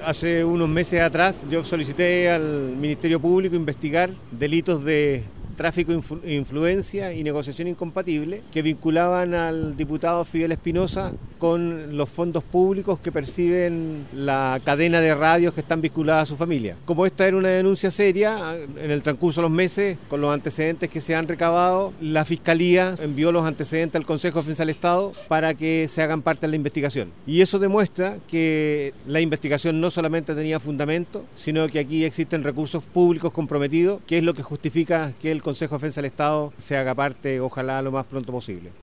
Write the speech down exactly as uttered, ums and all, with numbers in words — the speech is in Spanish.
Hace unos meses atrás yo solicité al Ministerio Público investigar delitos de tráfico de influencia y negociación incompatible que vinculaban al diputado Fidel Espinosa con los fondos públicos que perciben la cadena de radios que están vinculadas a su familia. Como esta era una denuncia seria, en el transcurso de los meses, con los antecedentes que se han recabado, la Fiscalía envió los antecedentes al Consejo de Defensa del Estado para que se hagan parte de la investigación. Y eso demuestra que la investigación no solamente tenía fundamento, sino que aquí existen recursos públicos comprometidos, que es lo que justifica que el Consejo de Defensa del Estado se haga parte, ojalá lo más pronto posible.